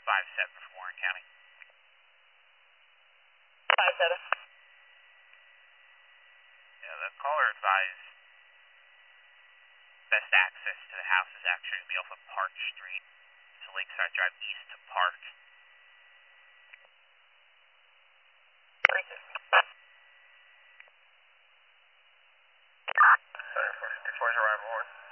5-7 for Warren County. 5-7. Yeah, the caller advised best access to the house is actually going to be off of Park Street. So Lakeside Drive east to Park. Sorry, 454 is arrival, Warren.